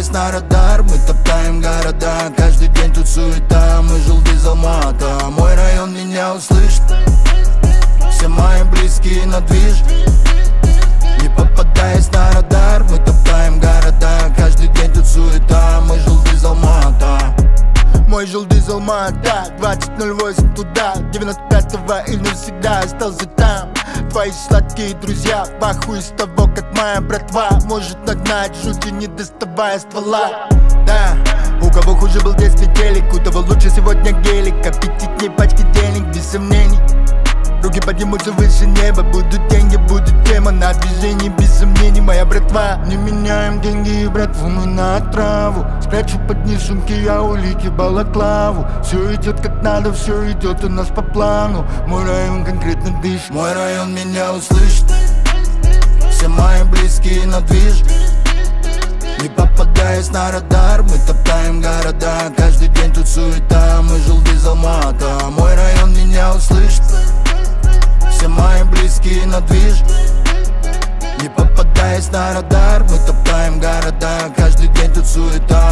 попадаясь на радар, мы топтаем города. Каждый день тут суета, мы Жылдыз, Алмата. Мой район меня услышит, все мои близкие на движ. Не попадаясь на радар, мы топтаем города. Каждый день тут суета, мы Жылдыз, Алмата. Мой Жылдыз, Алмата, 2008 туда, 95-го и навсегда остался там. Твои сладкие друзья в ахуе с того, как моя братва может нагнать жути, не доставая ствола. Да, у кого хуже был в детстве телек, у того лучше сегодня гелик. Аппетитней пачки денег, без сомнений. Руки поднимутся выше неба, будут деньги, будет тема на движении, без сомнений. Моя братва, не меняем деньги и братву мы на траву. Спрячу под ней сумки, я улики, балаклаву. Все идет как надо, все идет у нас по плану. Мой район конкретно дышит, мой район меня услышит, все мои близкие на движ. Не попадаясь на радар, мы топтаем города. Каждый день тут суета, мы Жылдыз, Алмата. Мой район меня услышит, все мои близкие на движ. Не попадаясь на радар, мы топтаем города. Каждый день тут суета,